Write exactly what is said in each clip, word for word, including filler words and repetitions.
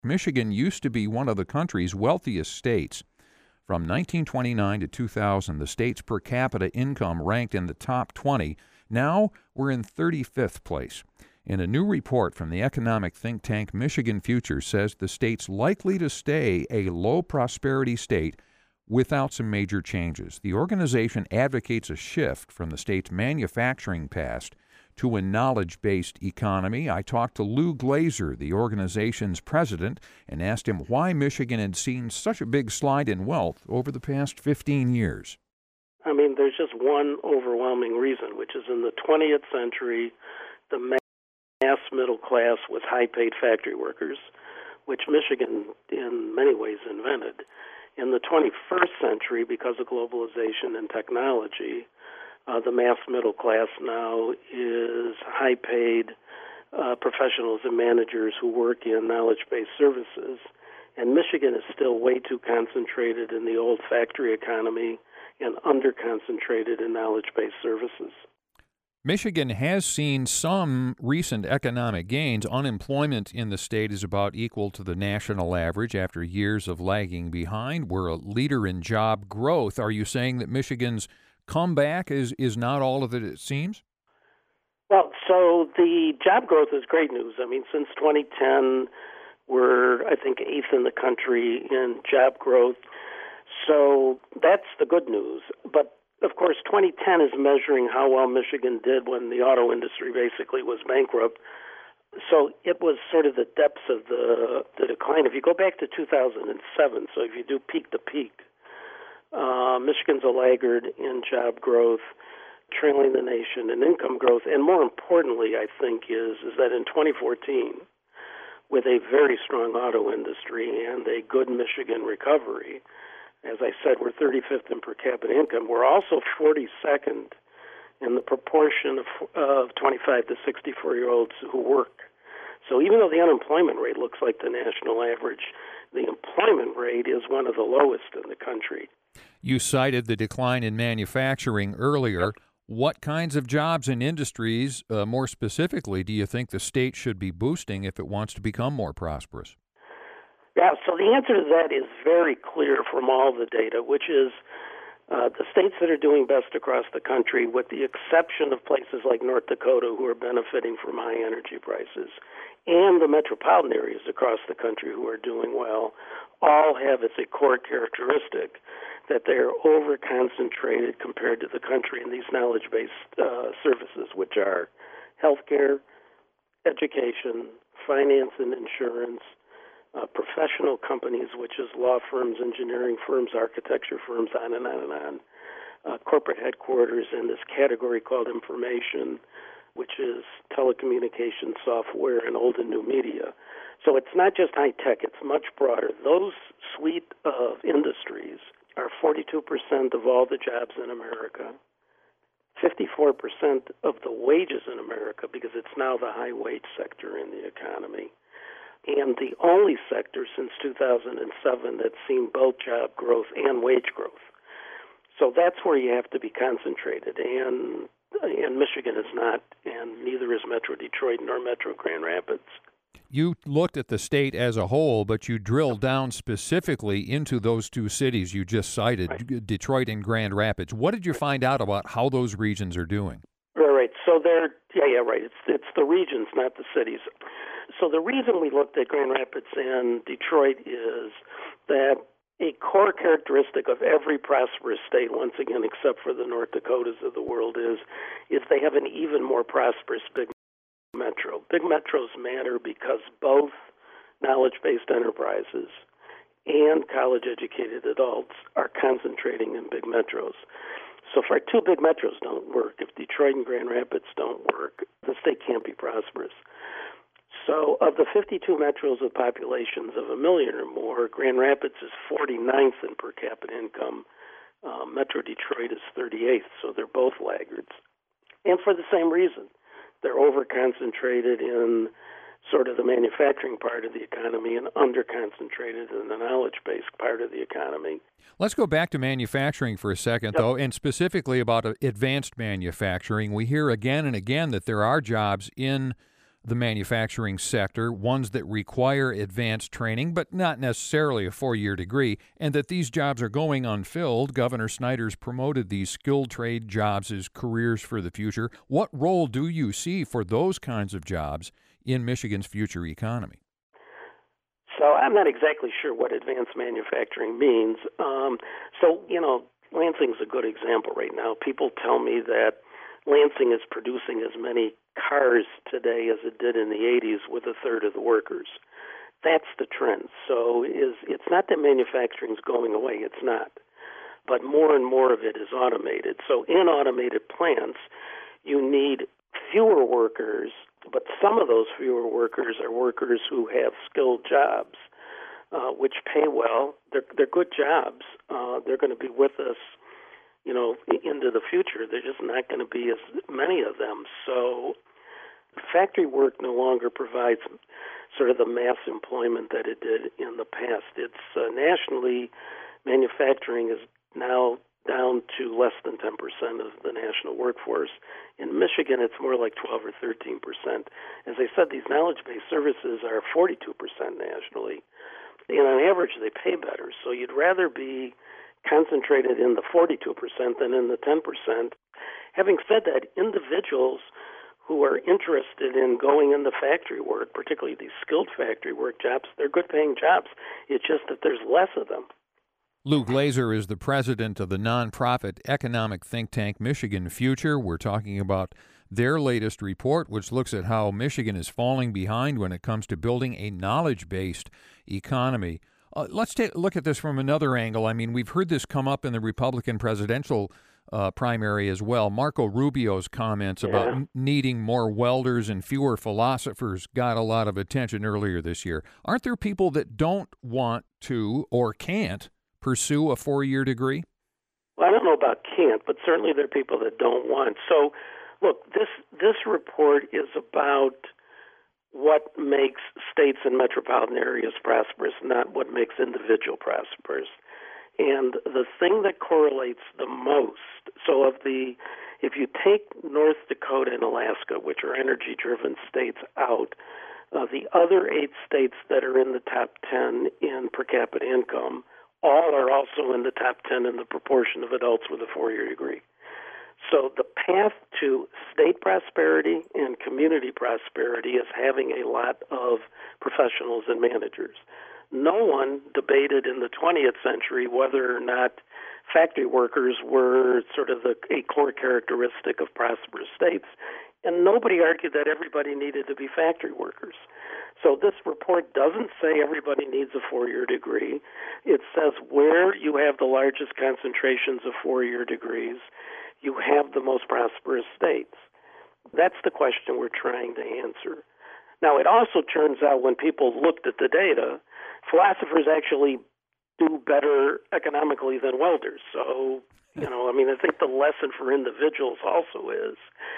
Michigan used to be one of the country's wealthiest states. From nineteen twenty-nine to two thousand, the state's per capita income ranked in the top twenty. Now we're in thirty-fifth place. And a new report from the economic think tank Michigan Future says the state's likely to stay a low-prosperity state without some major changes. The organization advocates a shift from the state's manufacturing past to a knowledge-based economy. I talked to Lou Glazer, the organization's president, and asked him why Michigan had seen such a big slide in wealth over the past fifteen years. I mean, there's just one overwhelming reason, which is in the twentieth century, the mass middle class was high-paid factory workers, which Michigan in many ways invented. In the twenty-first century, because of globalization and technology, uh, the mass middle class now is high-paid uh, professionals and managers who work in knowledge-based services. And Michigan is still way too concentrated in the old factory economy and under-concentrated in knowledge-based services. Michigan has seen some recent economic gains. Unemployment in the state is about equal to the national average after years of lagging behind. We're a leader in job growth. Are you saying that Michigan's comeback is, is not all of it it seems? Well, so the job growth is great news. I mean, since twenty ten, we're, I think, eighth in the country in job growth. So that's the good news. But of course, twenty ten is measuring how well Michigan did when the auto industry basically was bankrupt. So it was sort of the depths of the, the decline. If you go back to two thousand seven, so if you do peak to peak, uh, Michigan's a laggard in job growth, trailing the nation in income growth. And more importantly, I think, is, is that in twenty fourteen, with a very strong auto industry and a good Michigan recovery, as I said, we're thirty-fifth in per capita income. We're also forty-second in the proportion of, of twenty-five to sixty-four-year-olds who work. So even though the unemployment rate looks like the national average, the employment rate is one of the lowest in the country. You cited the decline in manufacturing earlier. What kinds of jobs and industries, uh, more specifically, do you think the state should be boosting if it wants to become more prosperous? Yeah, so the answer to that is very clear from all the data, which is uh, the states that are doing best across the country, with the exception of places like North Dakota, who are benefiting from high energy prices, and the metropolitan areas across the country who are doing well, all have as a core characteristic that they are over-concentrated compared to the country in these knowledge-based uh, services, which are healthcare, education, finance and insurance, Uh, professional companies, which is law firms, engineering firms, architecture firms, on and on and on, uh, corporate headquarters, and this category called information, which is telecommunications software and old and new media. So it's not just high tech, it's much broader. Those suite of industries are forty-two percent of all the jobs in America, fifty-four percent of the wages in America, because it's now the high wage sector in the economy, and the only sector since two thousand seven that's seen both job growth and wage growth. So that's where you have to be concentrated, and and Michigan is not, and neither is Metro Detroit nor Metro Grand Rapids. You looked at the state as a whole, but you drilled down specifically into those two cities you just cited, right. Detroit and Grand Rapids. What did you find out about how those regions are doing? Right, right. So they're, yeah, yeah, right. It's, it's the regions, not the cities. So the reason we looked at Grand Rapids and Detroit is that a core characteristic of every prosperous state, once again, except for the North Dakotas of the world, is is they have an even more prosperous big metro. Big metros matter because both knowledge-based enterprises and college-educated adults are concentrating in big metros. So if our two big metros don't work, if Detroit and Grand Rapids don't work, the state can't be prosperous. So of the fifty-two metros with populations of a million or more, Grand Rapids is forty-ninth in per capita income. Uh, Metro Detroit is thirty-eighth, so they're both laggards. And for the same reason. They're over-concentrated in sort of the manufacturing part of the economy and under-concentrated in the knowledge-based part of the economy. Let's go back to manufacturing for a second, yep. though, and specifically about advanced manufacturing. We hear again and again that there are jobs in the manufacturing sector, ones that require advanced training, but not necessarily a four-year degree, and that these jobs are going unfilled. Governor Snyder's promoted these skilled trade jobs as careers for the future. What role do you see for those kinds of jobs in Michigan's future economy? So I'm not exactly sure what advanced manufacturing means. Um, so, you know, Lansing's a good example right now. People tell me that Lansing is producing as many cars today as it did in the eighties with a third of the workers. That's the trend. So is it's not that manufacturing is going away. It's not. But more and more of it is automated. So in automated plants, you need fewer workers, but some of those fewer workers are workers who have skilled jobs, uh, which pay well. They're, they're good jobs. Uh, they're going to be with us, you know, into the future. There's just not going to be as many of them. So factory work no longer provides sort of the mass employment that it did in the past. It's uh, nationally, manufacturing is now down to less than ten percent of the national workforce. In Michigan, it's more like twelve or thirteen percent. As I said, these knowledge-based services are forty-two percent nationally, and on average, they pay better. So you'd rather be concentrated in the forty-two percent than in the ten percent. Having said that, individuals who are interested in going into factory work, particularly these skilled factory work jobs, they're good-paying jobs. It's just that there's less of them. Lou Glazer is the president of the nonprofit economic think tank Michigan Future. We're talking about their latest report, which looks at how Michigan is falling behind when it comes to building a knowledge-based economy. Uh, let's take a look at this from another angle. I mean, we've heard this come up in the Republican presidential uh, primary as well. Marco Rubio's comments yeah. about n- needing more welders and fewer philosophers got a lot of attention earlier this year. Aren't there people that don't want to or can't pursue a four-year degree? Well, I don't know about can't, but certainly there are people that don't want. So, look, this this report is about what makes states and metropolitan areas prosperous, not what makes individual prosperous. And the thing that correlates the most, so of the, if you take North Dakota and Alaska, which are energy-driven states, out, uh, the other eight states that are in the top ten in per capita income, all are also in the top ten in the proportion of adults with a four-year degree. So the path to state prosperity and community prosperity is having a lot of professionals and managers. No one debated in the twentieth century whether or not factory workers were sort of the, a core characteristic of prosperous states, and nobody argued that everybody needed to be factory workers. So this report doesn't say everybody needs a four-year degree. It says where you have the largest concentrations of four-year degrees, you have the most prosperous states. That's the question we're trying to answer. Now, it also turns out when people looked at the data, philosophers actually do better economically than welders. So, you know, I mean, I think the lesson for individuals also is,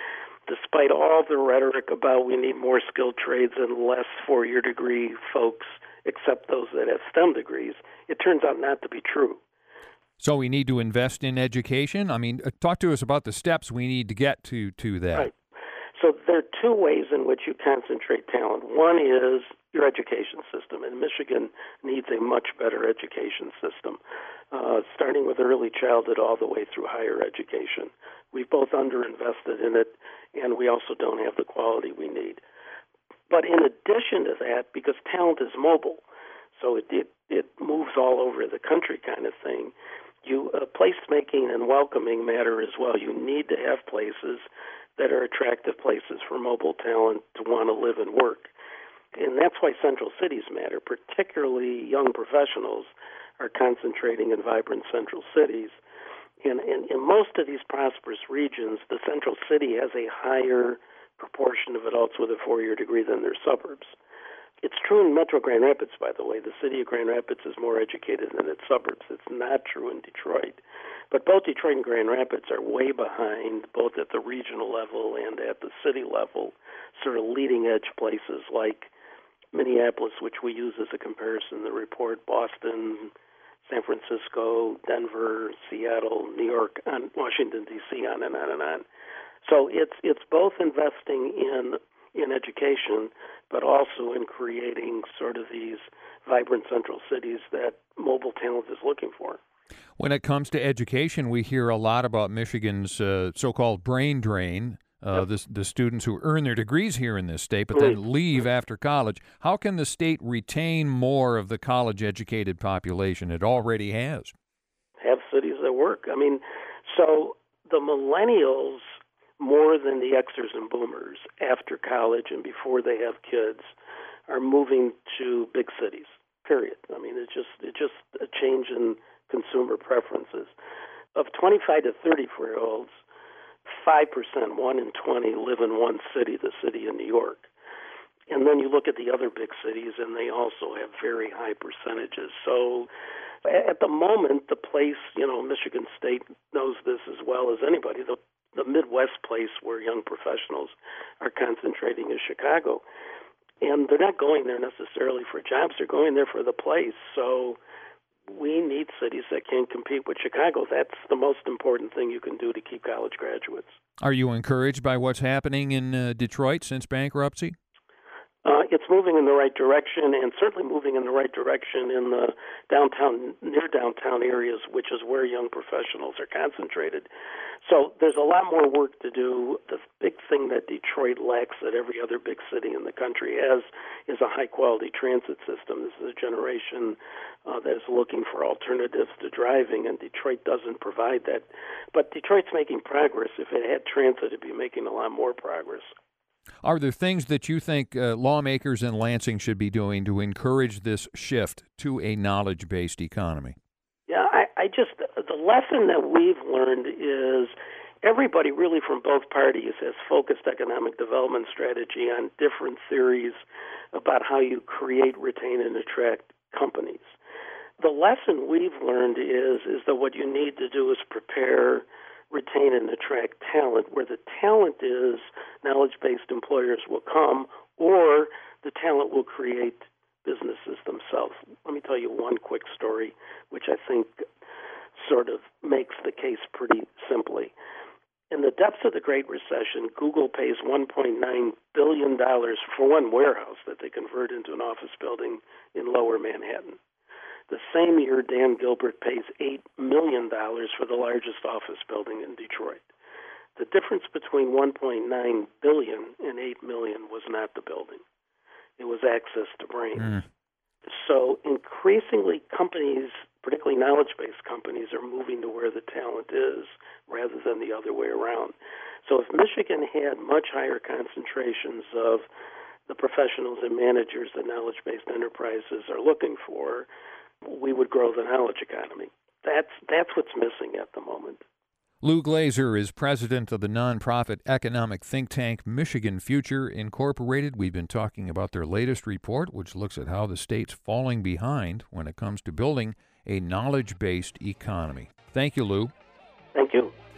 despite all the rhetoric about we need more skilled trades and less four-year degree folks, except those that have STEM degrees, it turns out not to be true. So we need to invest in education? I mean, talk to us about the steps we need to get to, to that. Right. So there are two ways in which you concentrate talent. One is your education system, and Michigan needs a much better education system, uh, starting with early childhood all the way through higher education. We've both underinvested in it, and we also don't have the quality we need. But in addition to that, because talent is mobile, so it it, it moves all over the country kind of thing, you uh, placemaking and welcoming matter as well. You need to have places that are attractive places for mobile talent to want to live and work. And that's why central cities matter, particularly young professionals are concentrating in vibrant central cities. And in, in most of these prosperous regions, the central city has a higher proportion of adults with a four-year degree than their suburbs. It's true in Metro Grand Rapids, by the way. The city of Grand Rapids is more educated than its suburbs. It's not true in Detroit. But both Detroit and Grand Rapids are way behind, both at the regional level and at the city level, sort of leading-edge places like Minneapolis, which we use as a comparison in the report, Boston, San Francisco, Denver, Seattle, New York, and Washington, D C, on and on and on. So it's it's both investing in in education, but also in creating sort of these vibrant central cities that mobile talent is looking for. When it comes to education, we hear a lot about Michigan's uh, so-called brain drain, uh, yep. the, the students who earn their degrees here in this state but mm-hmm. then leave after college. How can the state retain more of the college-educated population it already has? Have cities that work. I mean, so the millennials, more than the Xers and boomers, after college and before they have kids, are moving to big cities, period. I mean, it's just it's just a change in consumer preferences. Of twenty-five to thirty-four-year-olds, five percent, one in twenty, live in one city, the city of New York. And then you look at the other big cities, and they also have very high percentages. So at the moment, the place, you know, Michigan State knows this as well as anybody, the, the Midwest place where young professionals are concentrating is Chicago. And they're not going there necessarily for jobs. They're going there for the place. So we need cities that can compete with Chicago. That's the most important thing you can do to keep college graduates. Are you encouraged by what's happening in uh, Detroit since bankruptcy? Uh, it's moving in the right direction, and certainly moving in the right direction in the downtown, near downtown areas, which is where young professionals are concentrated. So there's a lot more work to do. The big thing that Detroit lacks that every other big city in the country has is a high-quality transit system. This is a generation uh, that is looking for alternatives to driving, and Detroit doesn't provide that. But Detroit's making progress. If it had transit, it'd be making a lot more progress. Are there things that you think uh, lawmakers in Lansing should be doing to encourage this shift to a knowledge-based economy? Yeah, I, I just, the lesson that we've learned is everybody really from both parties has focused economic development strategy on different theories about how you create, retain, and attract companies. The lesson we've learned is, is that what you need to do is prepare, retain, and attract talent. Where the talent is, knowledge-based employers will come, or the talent will create businesses themselves. Let me tell you one quick story, which I think sort of makes the case pretty simply. In the depths of the Great Recession, Google pays one point nine billion dollars for one warehouse that they convert into an office building in Lower Manhattan. The same year, Dan Gilbert pays eight million dollars for the largest office building in Detroit. The difference between one point nine billion dollars and eight million dollars was not the building. It was access to brains. Mm. So increasingly, companies, particularly knowledge-based companies, are moving to where the talent is rather than the other way around. So if Michigan had much higher concentrations of the professionals and managers that knowledge-based enterprises are looking for, we would grow the knowledge economy. That's that's what's missing at the moment. Lou Glazer is president of the nonprofit economic think tank Michigan Future Incorporated. We've been talking about their latest report, which looks at how the state's falling behind when it comes to building a knowledge-based economy. Thank you, Lou. Thank you.